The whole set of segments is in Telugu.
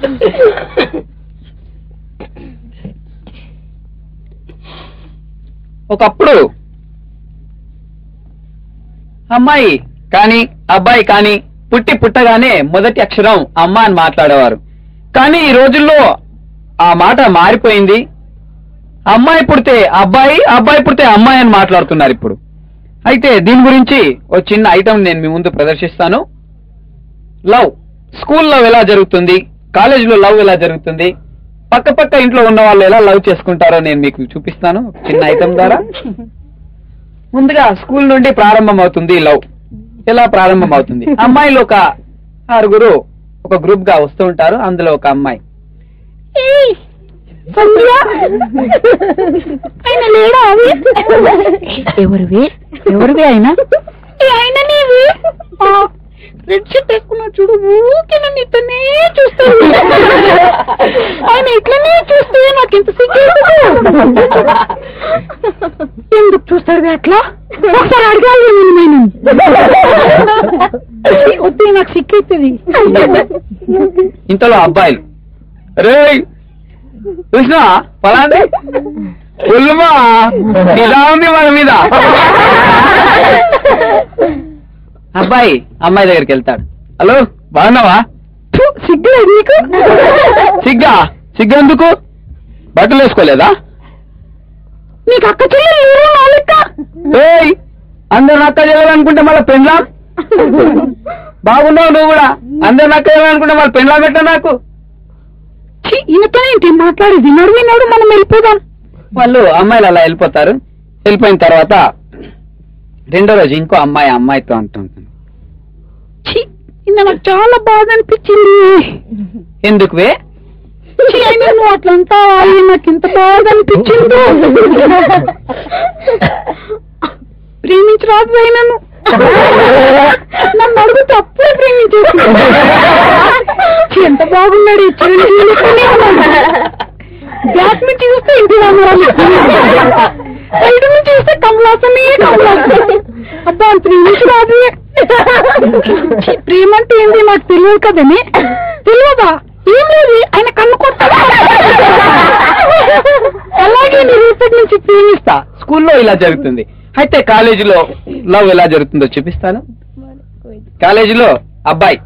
ఒకప్పుడు అమ్మాయి కానీ అబ్బాయి కానీ పుట్టగానే మొదటి అక్షరం అమ్మ అని మాట్లాడేవారు. కానీ ఈ రోజుల్లో ఆ మాట మారిపోయింది. అమ్మాయి పుడితే అబ్బాయి, అబ్బాయి పుడితే అమ్మాయి అని మాట్లాడుతున్నారు ఇప్పుడు. అయితే దీని గురించి ఒక చిన్న ఐటమ్ నేను మీ ముందు ప్రదర్శిస్తాను. లవ్, స్కూల్ లవ్ ఎలా జరుగుతుంది, కాలేజీలో లవ్ ఎలా జరుగుతుంది, పక్క ఇంట్లో ఉన్న వాళ్ళు ఎలా లవ్ చేసుకుంటారో నేను మీకు చూపిస్తాను చిన్న ఐటమ్ ద్వారా. ముందుగా స్కూల్ నుండి ప్రారంభం అవుతుంది లవ్. ఎలా ప్రారంభం అవుతుంది? అమ్మాయిలు ఒక 6 ఒక గ్రూప్ గా వస్తూ ఉంటారు. అందులో ఒక అమ్మాయి, ఎవరివి అయినా రెడ్ షర్ట్ వేసుకున్నా చూడు, ఊకే నన్ను ఇట్లనే చూస్తాను, ఆయన ఇట్లనే చూస్తే నాకు ఇంత సిగ్గు. ఎందుకు చూస్తాడు అట్లా? ఒకసారి అడగాలి నేను. వద్దు, నాకు సిగ్గు అవుతుంది. ఇంతలో అబ్బాయిలు, రే చూసినా పలాంటి ఉల్మా ఇలా ఉంది మన మీద. అబ్బాయి అమ్మాయి దగ్గరికి వెళ్తాడు. హలో, బాగున్నావా? సిగ్గులేదు నీకు? సిగ్గెందుకు? బట్టలు వేసుకోలేదా? నీకు అక్క చెల్లెలు అందరు అక్క చెల్లెలు అనుకుంటే మళ్ళీ పెండ్లా? బాగున్నావు నువ్వు కూడా, అందరు అక్క చెల్లెలు అనుకుంటే మళ్ళీ పెండ్లా పెట్టా నాకు. ఈయనతో ఏంటి మాట్లాడేది? విన్నాడు, మనం వెళ్ళిపోదాం. వాళ్ళు అమ్మాయిలు అలా వెళ్ళిపోతారు. వెళ్ళిపోయిన తర్వాత రెండో రోజు ఇంకో అమ్మాయితో అంటుంటుంది, నాకు చాలా బాధ అనిపించింది. ఎందుకువే? నువ్వు అట్లంతా నాకు ఇంత బాధ అనిపించింది. ప్రేమించరాదు నన్ను అడుగుతూ అప్పుడే ప్రేమించేసి. ఎంత బాగున్నాడు బ్యాక్ నుంచి చూస్తే ఇంటి రామారావు, సైడ్ నుంచి చూస్తే కమలాసనే అబ్బా ప్రేమించరాదు. ప్రేమ అంటే ఏంటి నాకు తెలియదు కదని. తెలియదా? ఏం లేదు, ఆయన కన్ను కొట్టాడు. అలాగే నేను రేపటి నుంచి ప్రేమిస్తా. స్కూల్లో ఇలా జరుగుతుంది. అయితే కాలేజీలో లవ్ ఎలా జరుగుతుందో చూపిస్తాను. కాలేజీలో అబ్బాయి,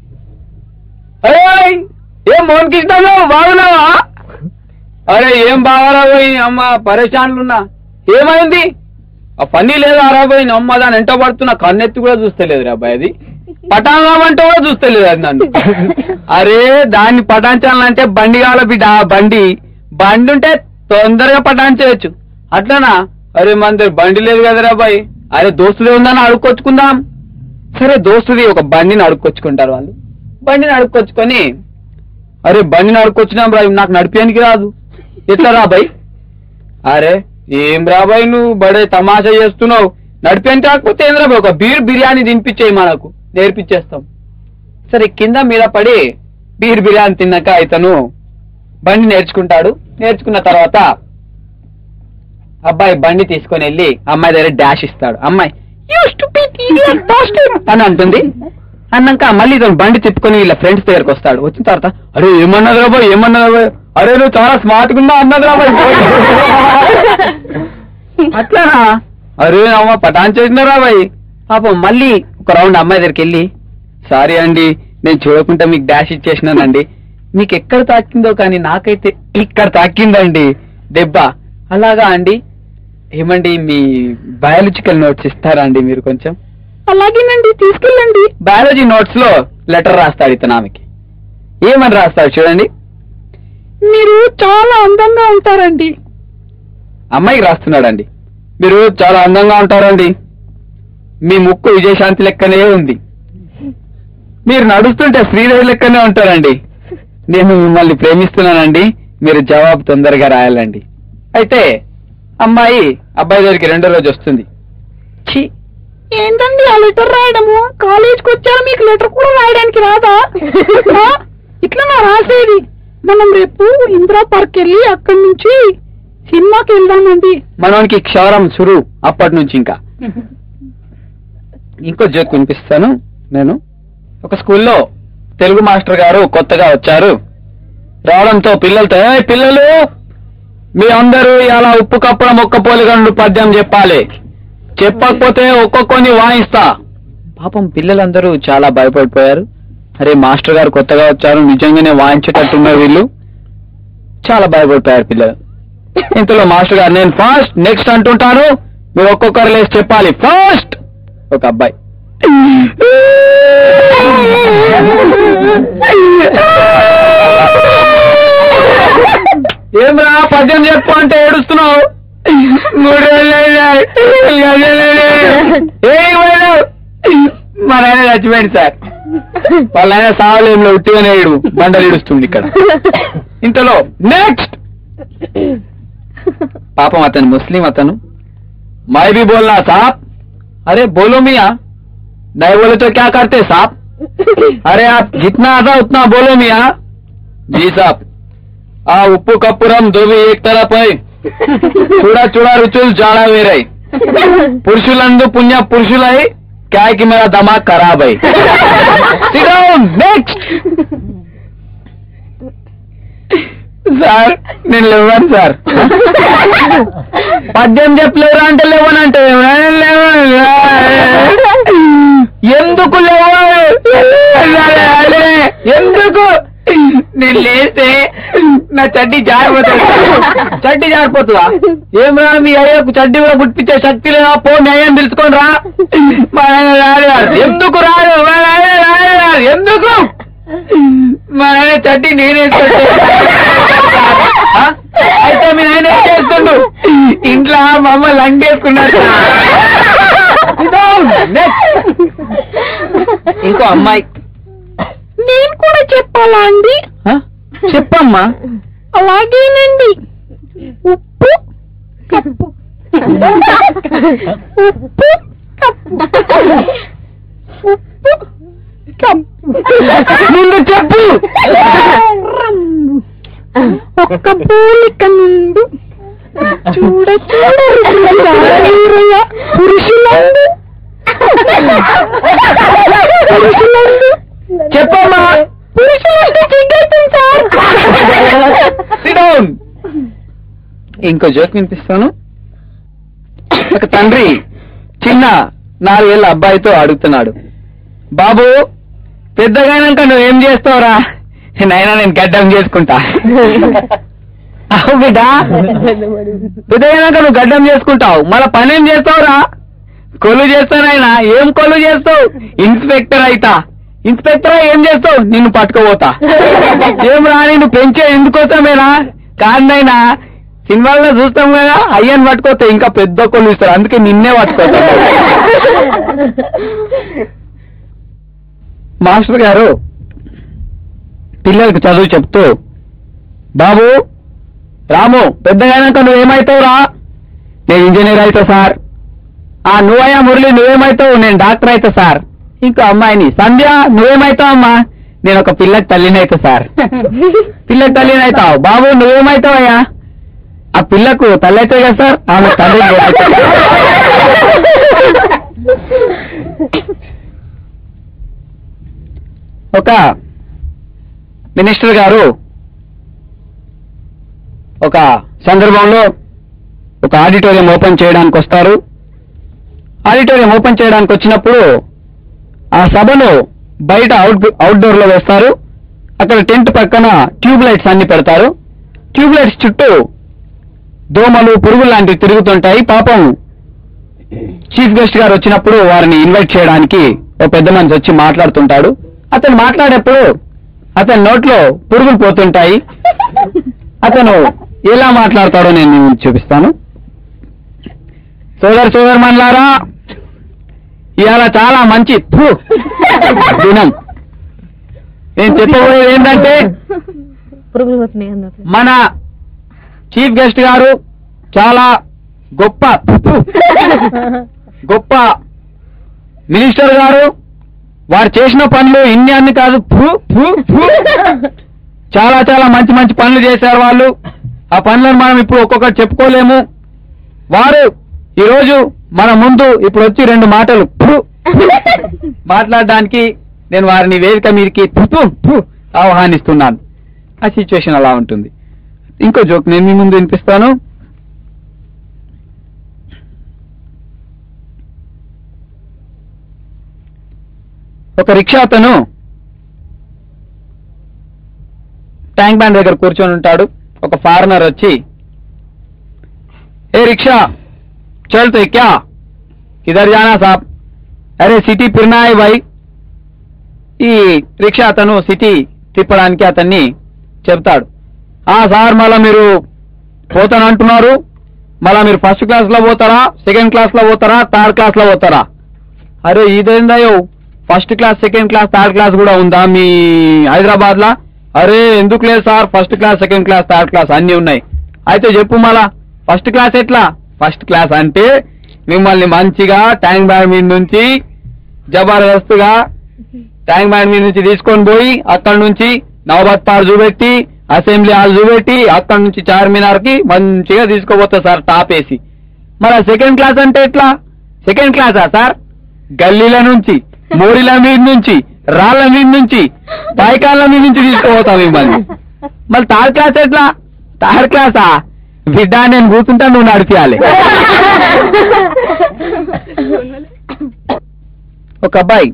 ఏం మోహన్ కృష్ణ బాగున్నావా? అరే ఏం బాగారాబోయి అమ్మ, పరేషాన్లున్నా. ఏమైంది? ఆ పని లేదా రాబోయి అమ్మ, దాని ఎంట పడుతున్నా, కన్నెత్తి కూడా చూస్తలేదు రాబాయ్. అది పటాంగమంటే కూడా చూస్తలేదు అది నన్ను. అరే దాన్ని పటాంచాలంటే బండి కావాలి బిడ్డ. బండి ఉంటే తొందరగా పటాంచవచ్చు. అట్లనా? అరే మన దగ్గర బండి లేదు కదా రాబాయ్. అరే దోస్తుదే ఉందని అడుక్కొచ్చుకుందాం. సరే దోస్తుది ఒక బండిని అడుక్కొచ్చుకుంటారు వాళ్ళు. బండిని అడుక్కొచ్చుకొని, అరే బండిని అడుక్కొచ్చినాం రా, నాకు నడిపేయడానికి రాదు, ఎట్లా రాబాయ్? అరే ఏం రాబాయ్ నువ్వు బడే తమాషా చేస్తున్నావు, నడిపేయడానికి రాకపోతే ఏం రాబాయ్, ఒక బిర్యానీ తినిపించేయి, మనకు నేర్పించేస్తాం. సరే కింద మీద పడి బిర్యానీ తిన్నాక ఇతను బండి నేర్చుకుంటాడు. నేర్చుకున్న తర్వాత అబ్బాయి బండి తీసుకొని వెళ్ళి అమ్మాయి దగ్గర డాష్ ఇస్తాడు. అమ్మాయి అని అంటుంది. అన్నాక మళ్ళీ ఇతను బండి తిప్పుకొని వీళ్ళ ఫ్రెండ్స్ దగ్గరకు వస్తాడు. వచ్చిన తర్వాత, అరే ఏమన్నది రాబాయ్, అరే నువ్వు చాలా స్మార్ట్ గా ఉన్నా అన్నది రాబాయ్. అట్లానా? అరే అమ్మ పటాన్ చేసిన రాబాయ్. పాపం మళ్ళీ ఒక రౌండ్ అమ్మాయి దగ్గరికి వెళ్ళి, సారీ అండి నేను చూడకుండా మీకు డాష్ ఇచ్చేసినానండి, మీకు ఎక్కడ తాకిందో కానీ నాకైతే ఇక్కడ తాకిందండి దెబ్బ. అలాగా అండి, ఏమండి మీ బయాలజికల్ నోట్స్ ఇస్తారా అండి మీరు కొంచెం? అలాగేనండి తీసుకెళ్ళండి. బయాలజీ నోట్స్ లో లెటర్ రాస్తాడు ఇతను ఆమెకి. ఏమని రాస్తాడు చూడండి, మీరు చాలా అందంగా ఉంటారండి. అమ్మాయికి రాస్తున్నాడండి, మీరు చాలా అందంగా ఉంటారండి, మీ ముక్కు విజయశాంతి లెక్కనే ఉంది, మీరు నడుస్తుంటే శ్రీదేవి లెక్కనే ఉంటారండి, నేను మిమ్మల్ని ప్రేమిస్తున్నానండి, మీరు జవాబు తొందరగా రాయాలండి. అయితే అమ్మాయి అబ్బాయి దగ్గరికి రెండో రోజు వస్తుంది. ఏంటండి ఆ లెటర్ రాయడము? కాలేజ్కి వచ్చారు, మీకు లెటర్ కూడా రాయడానికి రాదా? ఇట్లా నా రాసేది. మనం రేపు ఇందిరా పార్క్ వెళ్ళి అక్కడి నుంచి సినిమాకి వెళ్దామండి. మనకి క్షవరం సురు అప్పటి నుంచి. ఇంకా ఇంకో జోక్ వినిపిస్తాను నేను. ఒక స్కూల్లో తెలుగు మాస్టర్ గారు కొత్తగా వచ్చారు. రావడంతో పిల్లలతో పిల్లలు మీ అందరూ ఇలా ఉప్పు కప్పుల మొక్క పోలిగండు పద్యం చెప్పాలి, చెప్పకపోతే ఒక్కొక్కని వాయిస్తా. పాపం పిల్లలందరూ చాలా భయపడిపోయారు. అరే మాస్టర్ గారు కొత్తగా వచ్చారు, నిజంగానే వాయించేటట్టున్నారు వీళ్ళు, చాలా భయపడిపోయారు పిల్లలు. ఇంతలో మాస్టర్ గారు నేను ఫస్ట్ నెక్స్ట్ అంటుంటాను, మీరు ఒక్కొక్కరు లేచి చెప్పాలి. ఫస్ట్ ఒక అబ్బాయి ఏమ్రా పద్యం చెప్పు అంటే ఏడుస్తున్నావు? 3 మా నాయన చచ్చిపోయింది సార్. వాళ్ళ ఆయన సావలేంలో ఉట్టిగానే బండలు ఇడుస్తుంది ఇక్కడ. ఇంతలో నెక్స్ట్ పాపం అతను ముస్లిం, అతను मैं भी बोलना साहब, अरे बोलो मियाँ, नहीं बोले तो क्या करते साहब? अरे आप जितना आता उतना बोलो मियाँ. जी साहब, आ उप्पू कपूरम दोबी एक तरफ है, చూడా చూడా రుచులు చాలా వేరాయి, పురుషులందు పుణ్య పురుషులై, क्या है कि मेरा दिमाग खराब है. Sit down, next. సార్ నేను లేవాను సార్. పద్యం చెప్పలేరా అంటే లేవనంటే ఎందుకు లేవా? ఎందుకు నేను లేస్తే నా చడ్డీ జారిపోతుంది. చడ్డీ జారిపోతుందా? ఏమరా మీ అయ్యకు చడ్డీ కూడా పుట్టించే శక్తి లేదా? పో న్యాయం తెలుసుకొని రా. మా ఆయన రాడు. ఎందుకు రాడు? మా ఆయన రాడు. ఎందుకు? మా ఆయన చడ్డీ నేనేసుకుంటే అయితే మీ ఆయన ఏం చేస్తుండు? ఇంట్లో మా అమ్మ లంగేసుకున్నాడు. ఇంకో అమ్మాయి నేను కూడా చెప్పాలా అండి? చెప్పమ్మా. అలాగేనండి. ఉప్పు కప్పు, ఉప్పు కప్పు, ఉప్పు కప్పు. ముందు చెప్పు. ఒక్క పోలిక నుండు చూడ చూడ పురుషులందు పురుషులందు చెప్పమ్మా. పురుషులందు చిగ్గైతుంది సార్. Sit down. ఇంకో జోక్ వినిపిస్తాను. ఒక తండ్రి చిన్న 4 ఏళ్ల అబ్బాయితో అడుగుతున్నాడు, బాబు పెద్దగానాక నువ్వేం చేస్తావురా? నైనా నేను గడ్డం చేసుకుంటా. అవు బిడ్డ, పెద్దగానాక నువ్వు గడ్డం చేసుకుంటావు, మళ్ళా పని ఏం చేస్తావురా? కొలు చేస్తానైనా. ఏం కొలు చేస్తావు? ఇన్స్పెక్టర్ అయితా. ఇన్స్పెక్టర్ ఏం చేస్తావు? నిన్ను పట్టుకోపోతా. ఏం రా నిన్ను పెంచే ఎందుకోసమేనా? కాదైనా సినిమాల్లో చూస్తాం కదా, అయ్యని పట్టుకోతే ఇంకా పెద్ద కొలు ఇస్తారు, అందుకే నిన్నే పట్టుకోతా. మాస్టర్ గారు పిల్లలకు చదువు చెప్తూ, బాబు రాము పెద్దగానాక నువ్వేమైతావురా? నేను ఇంజనీర్ అవుతా సార్. నువ్వయ్యా మురళి నువ్వేమైతావు? నేను డాక్టర్ అవుతా సార్. ఇంకో అమ్మాయిని, సంధ్య నువ్వేమైతావమ్మా? నేను ఒక పిల్లకి తల్లిని అవుతా సార్. పిల్లకి తల్లిని అవుతావు. బాబు నువ్వేమైతావయ్యా? ఆ పిల్లకు తల్లి అయితే కదా సార్, ఆమె తల్లి. ఒక మినిస్టర్ గారు ఒక సందర్భంలో ఒక ఆడిటోరియం ఓపెన్ చేయడానికి వస్తారు. ఆడిటోరియం ఓపెన్ చేయడానికి వచ్చినప్పుడు ఆ సభను బయట అవుట్డోర్ లో వేస్తారు. అక్కడ టెంట్ పక్కన ట్యూబ్ లైట్స్ అన్ని పెడతారు. ట్యూబ్ లైట్స్ చుట్టూ దోమలు పురుగులు లాంటివి తిరుగుతుంటాయి. పాపం చీఫ్ గెస్ట్ గారు వచ్చినప్పుడు వారిని ఇన్వైట్ చేయడానికి ఓ పెద్ద మనిషి వచ్చి మాట్లాడుతుంటాడు. అతను మాట్లాడేప్పుడు అతని నోట్లో పురుగులు పోతుంటాయి. అతను ఎలా మాట్లాడతాడో నేను చూపిస్తాను. సోదరమన్లారా, ఇవాళ చాలా మంచి దినం. నేను చెప్పబోయేది ఏంటంటే, మన చీఫ్ గెస్ట్ గారు చాలా గొప్ప మినిస్టర్ గారు. వారు చేసిన పనులు ఇన్ని అన్ని కాదు, చాలా చాలా మంచి మంచి పనులు చేశారు వాళ్ళు. ఆ పనులను మనం ఇప్పుడు ఒక్కొక్కటి చెప్పుకోలేము. వారు ఈరోజు మన ముందు ఇప్పుడు వచ్చి 2 మాటలు మాట్లాడడానికి నేను వారిని వేదిక మీదకి ఆహ్వానిస్తున్నాను. ఆ సిచ్యువేషన్ అలా ఉంటుంది. ఇంకో జోక్ నేను మీ ముందు వినిపిస్తాను. ఒక రిక్షా అతను ట్యాంక్ బ్యాండ్ దగ్గర కూర్చొని ఉంటాడు. ఒక ఫారినర్ వచ్చి, ఏ రిక్షా చల్తే క్యా కిధర్ జానా సాబ్, అరే సిటీ ఫిర్నా హై భాయ్. ఈ రిక్షా అతను సిటీ తిప్పడానికి అతన్ని చెప్తాడు. సార్ మళ్ళా మీరు పోతానంటున్నారు, మళ్ళా మీరు ఫస్ట్ క్లాస్ లో పోతారా, సెకండ్ క్లాస్ లో పోతారా, థర్డ్ క్లాస్ లో పోతారా? అరే ఇదేందయ్యో, first class, second class, third class కూడా ఉందా మీ హైదరాబాద్ లా? అరే ఎందుకు లేదు sir, first class, second class, third class అన్ని ఉన్నాయి. అయితే చెప్పు మళ్ళా ఫస్ట్ క్లాస్ ఎట్లా? ఫస్ట్ క్లాస్ అంటే మిమ్మల్ని మంచిగా ట్యాంక్ బ్యాండ్ మీద నుంచి జబర్దస్త్ గా ట్యాంక్ బ్యాండ్ మీద నుంచి తీసుకొని పోయి అక్కడి నుంచి నవబత్ పార్ చూపెట్టి, అసెంబ్లీ హాల్ చూపెట్టి, అక్కడి నుంచి చార్మినార్ కి మంచిగా తీసుకోపోతా సార్ టాప్ వేసి. మరి సెకండ్ క్లాస్ అంటే ఎట్లా? సెకండ్ క్లాసా సార్? గల్లీల నుంచి, మోరీల మీద నుంచి, రాళ్ల మీద నుంచి, పైకాళ్ళ మీద నుంచి తీసుకోపోతాం మిమ్మల్ని. మళ్ళీ థర్డ్ క్లాస్ ఎట్లా? థర్డ్ క్లాసా బిడ్డ, నేను కూర్చుంటా, నువ్వు నడిపియాలి. ఒక అబ్బాయి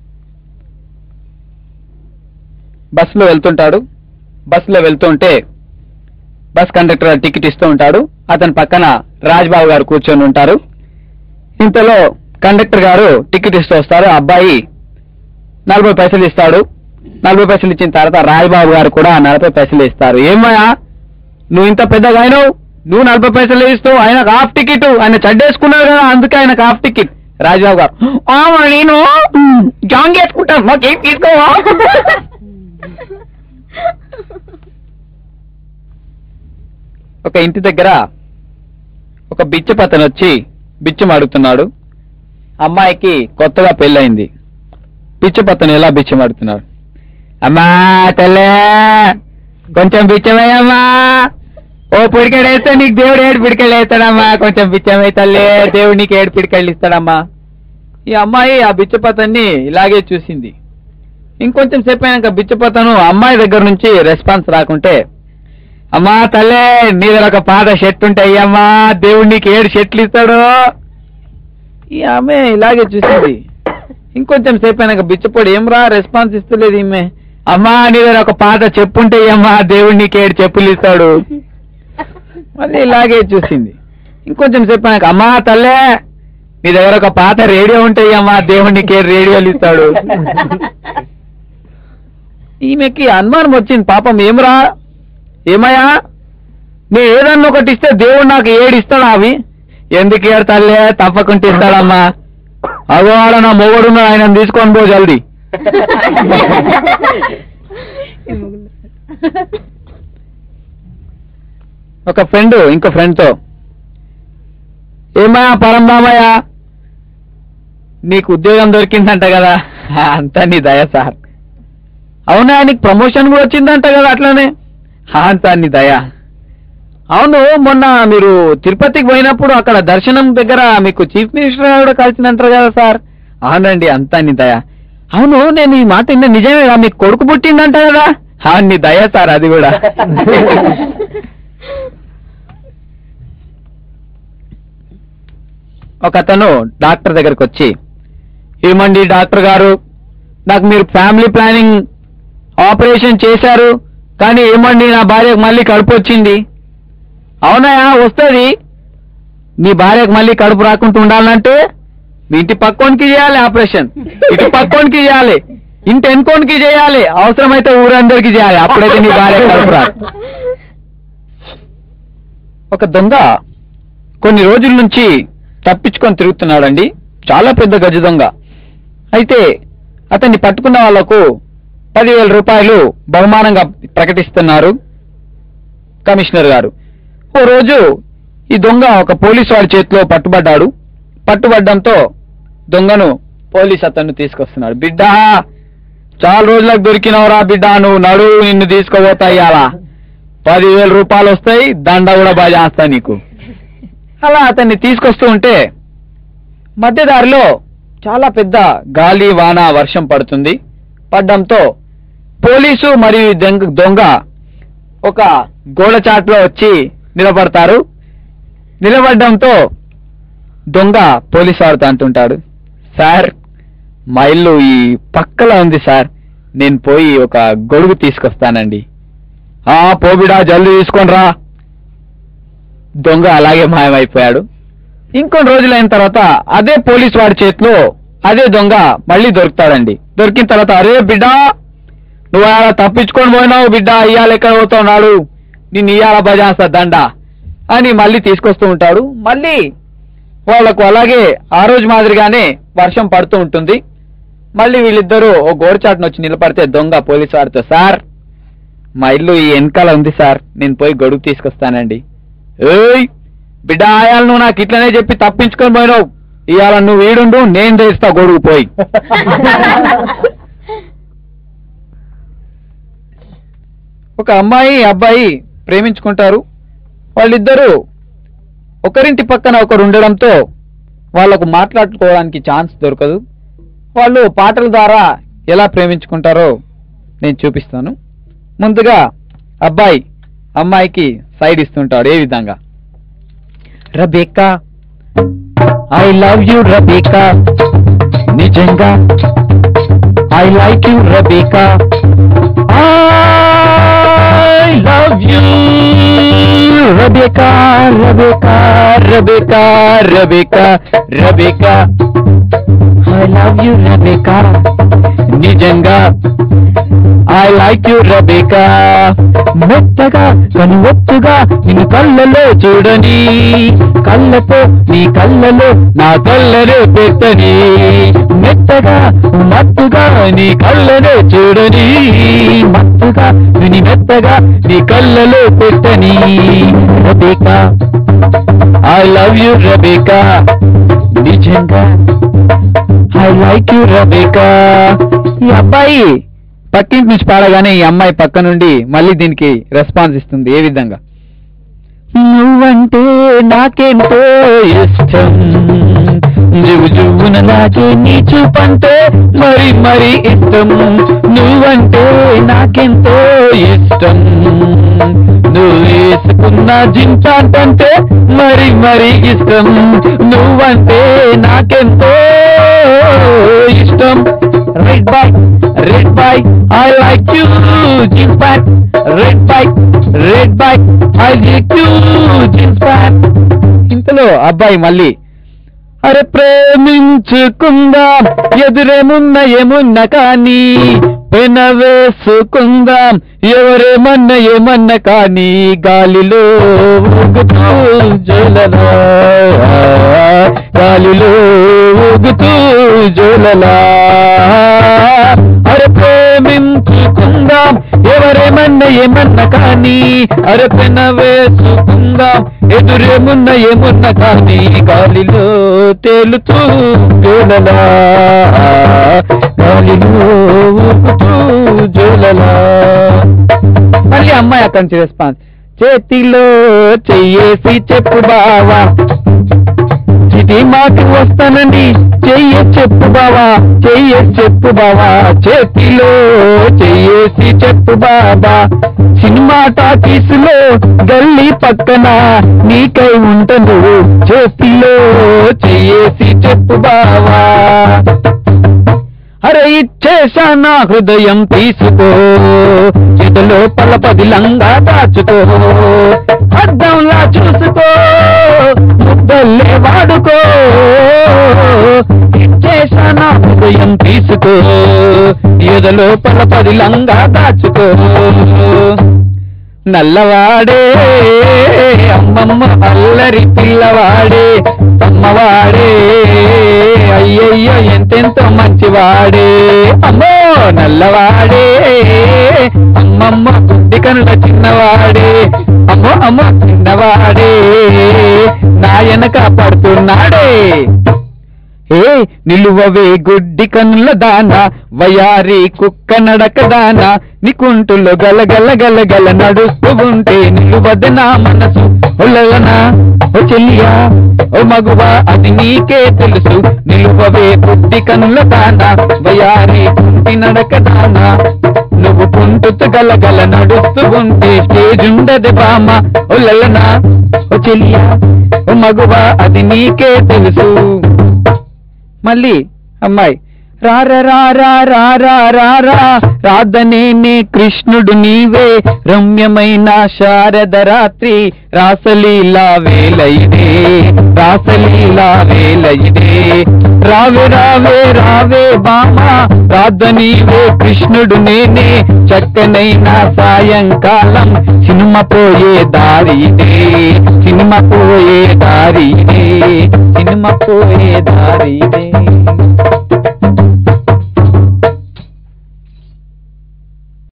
బస్సులో వెళ్తుంటాడు. బస్సులో వెళ్తుంటే బస్ కండక్టర్ టికెట్ ఇస్తూ ఉంటాడు. అతని పక్కన రాజ్బాబు గారు కూర్చొని ఉంటారు. ఇంతలో కండక్టర్ గారు టికెట్ ఇస్తూ వస్తారు. అబ్బాయి 40 పైసలు ఇస్తాడు. 40 పైసలు ఇచ్చిన తర్వాత రాజ్బాబు గారు కూడా 40 పైసలు ఇస్తారు. ఏమయ్యా నువ్వు ఇంత పెద్దగా అయినావు, నువ్వు 40 పైసలు ఇస్తావు, ఆయనకు హాఫ్ టికెట్, ఆయన చెడ్డేసుకున్నాడు కదా అందుకే ఆయనకు హాఫ్ టికెట్. రాజ్బాబు గారు, నేను జాంగ్ వేసుకుంటాను, మాకేం తీసుకోవా? ఒక ఇంటి దగ్గర ఒక బిచ్చపతను వచ్చి బిచ్చం అడుగుతున్నాడు. అమ్మాయికి కొత్తగా పెళ్ళయింది. బిచ్చపతను ఎలా బిచ్చం అడుగుతున్నాడు? అమ్మా తల్లే కొంచెం బిచ్చమయ్యమ్మా, ఓ పిడికెడేస్తే నీకు దేవుడు 7 పిడికెళ్ళు వేస్తాడమ్మా, కొంచెం బిచ్చమై తల్లే, దేవుడు నీకు 7 పిడికెళ్ళు ఇస్తాడమ్మా. ఈ అమ్మాయి ఆ బిచ్చపతన్ని ఇలాగే చూసింది. ఇంకొంచెం సేపు అయినాక బిచ్చపతను అమ్మాయి దగ్గర నుంచి రెస్పాన్స్ రాకుంటే, అమ్మా తల్లే నీ దగ్గర ఒక పాత షర్ట్ ఉంటే అయ్యమ్మా, దేవుడు నీకు 7 షర్ట్లు ఇస్తాడు. ఈ ఆమె ఇలాగే చూసింది. ఇంకొంచెం సేపు అయినాక బిచ్చపోడు, ఏమరా రెస్పాన్స్ ఇస్తలేదు ఈమె. అమ్మా నీ దగ్గర ఒక పాత చెప్పు ఉంటే అయ్యమ్మా, దేవుడు నీకు 7 చెప్పులు ఇస్తాడు. మళ్ళీ ఇలాగే చూసింది. ఇంకొంచెం సేపు అయినాక, అమ్మా తల్లే నీ దగ్గర ఒక పాత రేడియో ఉంటే అయ్యమ్మా, దేవుడు నీకు 7 రేడియోలు ఇస్తాడు. ఈమెకి అనుమానం వచ్చింది. పాపం ఏమరా, ఏమయ్యా నేను ఏదన్నా ఒకటి ఇస్తే దేవుడు నాకు 7 ఇస్తాడా? అవి ఎందుకు 7 తల్లే, తప్పకుండా ఇస్తాడమ్మా. అగోవాడ నా మొగుడున్న ఆయన తీసుకొని పో జల్దీ. ఒక ఫ్రెండ్ ఇంకో ఫ్రెండ్ తో, ఏమయ్యా పరంబామయ్య నీకు ఉద్యోగం దొరికిందంట కదా? అంతా నీ దయ సార్. అవునా నీకు ప్రమోషన్ కూడా వచ్చిందంట కదా? అట్లానే అంతా నీ దయ. అవును మొన్న మీరు తిరుపతికి పోయినప్పుడు అక్కడ దర్శనం దగ్గర మీకు చీఫ్ మినిస్టర్ కూడా కలిసిందంటారు కదా సార్? అవునండి అంతా నీ దయ. అవును నేను ఈ మాట విన్నా, నిజమేగా మీకు కొడుకు పుట్టిందంట కదా? నీ దయ సార్ అది కూడా. ఒక అతను డాక్టర్ దగ్గరకు వచ్చి, ఏమండి డాక్టర్ గారు, నాకు మీరు ఫ్యామిలీ ప్లానింగ్ ఆపరేషన్ చేశారు, కానీ ఏమండి నా భార్యకు మళ్ళీ కడుపు వచ్చింది. అవునాయా వస్తుంది, నీ భార్యకు మళ్ళీ కడుపు రాకుండా ఉండాలంటే మీ ఇంటి పక్కోనికి చేయాలి ఆపరేషన్, ఇటు పక్కోనికి చేయాలి, ఇంటి ఎన్కోనికి చేయాలి, అవసరమైతే ఊరందరికి చేయాలి, అప్పుడైతే నీ భార్య కడుపు రాదు. ఒక దొంగ కొన్ని రోజుల నుంచి తప్పించుకొని తిరుగుతున్నాడండి, చాలా పెద్ద గజ దొంగ. అయితే అతన్ని పట్టుకున్న వాళ్లకు 10,000 రూపాయలు బహుమానంగా ప్రకటిస్తున్నారు కమిషనర్ గారు. ఓ రోజు ఈ దొంగ ఒక పోలీసు వాడి చేతిలో పట్టుబడ్డాడు. పట్టుబడ్డంతో దొంగను పోలీస్ అతన్ని తీసుకొస్తున్నాడు. బిడ్డా చాలా రోజులకు దొరికినవరా బిడ్డా, నువ్వు నడు, నిన్ను తీసుకోబోతా ఇయ్యాలా 10,000 రూపాయలు వస్తాయి, దండ కూడా బాగా చేస్తా నీకు. అలా అతన్ని తీసుకొస్తూ ఉంటే మధ్యదారిలో చాలా పెద్ద గాలి వాన వర్షం పడుతుంది. పడ్డంతో పోలీసు మరియు దొంగ ఒక గోడ చాటులో వచ్చి నిలబడతారు. నిలబడడంతో దొంగ పోలీసు వారితో అంటుంటాడు, సార్ మా ఇల్లు ఈ పక్కలో ఉంది సార్, నేను పోయి ఒక గొడుగు తీసుకొస్తానండి. పోబిడా జల్దీ తీసుకొని రా. దొంగ అలాగే మాయమైపోయాడు. ఇంకొన్ని రోజులైన తర్వాత అదే పోలీసు వాడి చేతిలో అదే దొంగ మళ్ళీ దొరుకుతాడండి. దొరికిన తర్వాత, అరే బిడ్డా నువ్వు అలా తప్పించుకొని పోయినావు బిడ్డా, ఇయ్యాల ఎక్కడ పోతున్నాడు, నిన్ను ఇయ్యాల బజాస్తా దండ అని మళ్ళీ తీసుకొస్తూ ఉంటాడు. మళ్ళీ వాళ్లకు అలాగే ఆ రోజు మాదిరిగానే వర్షం పడుతూ ఉంటుంది. మళ్ళీ వీళ్ళిద్దరూ ఓ గోడచాటును వచ్చి నిలబడితే దొంగ పోలీసు వాడితో, సార్ మా ఇల్లు ఈ వెనకాల ఉంది సార్, నేను పోయి గొడుగు తీసుకొస్తానండి. ఏయ్ బిడ్డ, ఆయాల నువ్వు నాకు ఇట్లనే చెప్పి తప్పించుకొని పోయినావు, ఇవాళ నువ్వు వీడుండు, నేను చేస్తా గొడుగు పోయి. ఒక అమ్మాయి అబ్బాయి ప్రేమించుకుంటారు. వాళ్ళిద్దరూ ఒకరింటి పక్కన ఒకరు ఉండడంతో వాళ్లకు మాట్లాడుకోవడానికి ఛాన్స్ దొరకదు. వాళ్ళు పాటల ద్వారా ఎలా ప్రేమించుకుంటారో నేను చూపిస్తాను. ముందుగా అబ్బాయి అమ్మాయికి సైడ్ ఇస్తుంటాడు. ఏ విధంగా, Rebecca I love you Rebecca, నిజంగా I like you Rebecca, I love you Rebecca Rebecca Rebecca Rebecca Rebecca, I love you Rebecca, నిజంగా ఐ లైక్ యూ రబేకా, మెత్తగా కనువొత్తుగా నిన్ను కళ్ళలో చూడని, కళ్ళతో నీ కళ్ళలో నా కళ్ళనే పెట్టని, మెత్తగా మత్తుగా నీ కళ్ళనే చూడని, మత్తుగా నీ మెత్తగా నీ కళ్ళలో పెట్టని, Rebecca I love you Rebecca, నిజంగా ఐ లైక్ యూ రబేకా. ఈ అబ్బాయి పక్కింటి నుంచి పాడగానే ఈ అమ్మాయి పక్క నుండి మళ్ళీ దీనికి రెస్పాన్స్ ఇస్తుంది. ఏ విధంగా, నువ్వంటే నాకెంతో ఇష్టం, జువ్వు జువ్వున నాకే నీ చూపంటే మరి మరి ఇష్టం, నువ్వంటే నాకెంతో ఇష్టం, నువ్వు వేసుకున్న జీన్స్ ప్యాంట్ అంటే మరి మరి ఇష్టం, నువ్వంటే నాకెంతో ఇష్టం, red boy I like you jeans pant, red boy I like you jeans pant. ఇంతలో అబ్బాయి మళ్ళీ, అరే ప్రేమించుకుందాం ఎదురేమున్న ఏమున్నా కానీ, పెన వేసుకుందాం ఎవరేమన్నా ఏమన్నా కానీ, గాలిలో ఊగుతూ జోలలా, గాలిలో ఊగుతూ జోలలా, అరే ప్రేమించుకుందాం ఎవరేమన్నా ఏమన్నా కానీ, అరే పెన వేసుకుందాం ఎదురేమున్న ఏమున్నా కానీ, గాలిలో తేలుతూ జోలలా, గాలిలో ఊగుతూ జోలలా. మళ్ళీ అమ్మాయి అక్కడి నుంచి రెస్పాన్స్, చేతిలో చెయ్యేసి చెప్పు బావా, చిటి మాట వస్తానని చెయ్య చెప్పు బావా, చెయ్య చెప్పు బావా, చేతిలో చెయ్యేసి చెప్పు బాబా, సినిమా టాకీసులో గల్లీ పక్కన నీకై ఉంటను, చేతిలో చెయ్యేసి చెప్పు బావా, అరే ఇచ్చేశా నా హృదయం తీసుకో, చేతిలో పలపదిలంగా దాచుకో, అద్దంలా చూసుకో ముద్దల్లే వాడుకో, ఇచ్చేశా నా హృదయం తీసుకో, ఎదలో పలపదిలంగా దాచుకో, నల్లవాడే అమ్మమ్మ అల్లరి పిల్లవాడే, అమ్మవాడే అయ్యయ్యో ఎంతెంతో మంచివాడే, అమ్మో నల్లవాడే అమ్మమ్మ గుడ్డి కనుల చిన్నవాడే, అమ్మో అమ్మో చిన్నవాడే నాయనక పడుతున్నాడే, ఏ నిలువవే గుడ్డి కనుల దాన, వయారి కుక్క నడక దాన, నికుంటులో గలగల గలగల నడుస్తూ ఉంటే నిలువద నా మనసు, ఒల్లనా ఓ చెల్లియా ఓ మగువా అది నీకే తెలుసు, నిలువవే గుడ్డి కనుల దాన, వయారి కుంటి నడక దాన, నువ్వు కుంటుతూ గలగల నడుస్తూ ఉంటే స్టేజ్ ఉండదు బామ ఓ లల్లనా ఓ చెలియా ఓ మగువా అది నీకే తెలుసు. మళ్ళీ అమ్మాయి రాధనేనే కృష్ణుడు నీవే రమ్యమైన శారద రాత్రి రాసలీలా వేళ ఇదే రాసలీలా వేళ ఇదే. రావే రావే రావే బామ రాధ నీవే కృష్ణుడు నేనే చక్కనైన సాయంకాలం సినిమా పోయే దారి ఇదే సినిమా పోయే దారి ఇదే సినిమా పోయే దారి ఇదే.